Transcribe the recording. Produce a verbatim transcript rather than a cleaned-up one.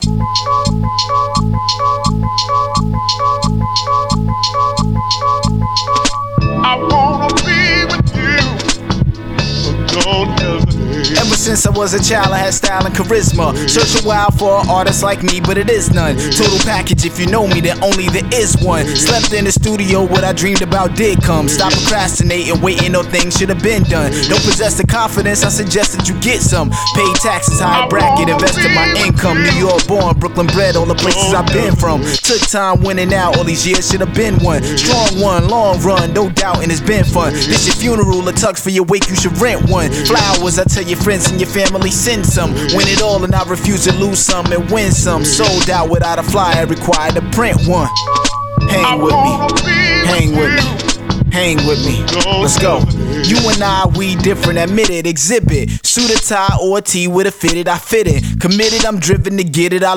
I wanna be with you, so don't hesitate. Ever since I was a child, I had style and charisma. Searching wild for an artist like me, but it is none. Total package, if you know me, then only there is one. Slept in the studio, what I dreamed about did come. Stop procrastinating, waiting on things should have been done. Don't possess the confidence, I suggest that you get some. Pay taxes, high bracket, invest in my income. New York born, Brooklyn bred, all the places I've been from. Took time winning out, all these years should have been one. Strong one, long run, no doubt, and it's been fun. This your funeral, a tux for your wake, you should rent one. Flowers, I tell your friends and your family send some. Win it all and I refuse to lose some and win some. Sold out without a flyer, required to print one. Hang with me, hang with me, hang with me. Let's go. You and I, we different, admit it, exhibit. Suit a tie or a tee with a fitted, I fit it. Committed, I'm driven to get it, I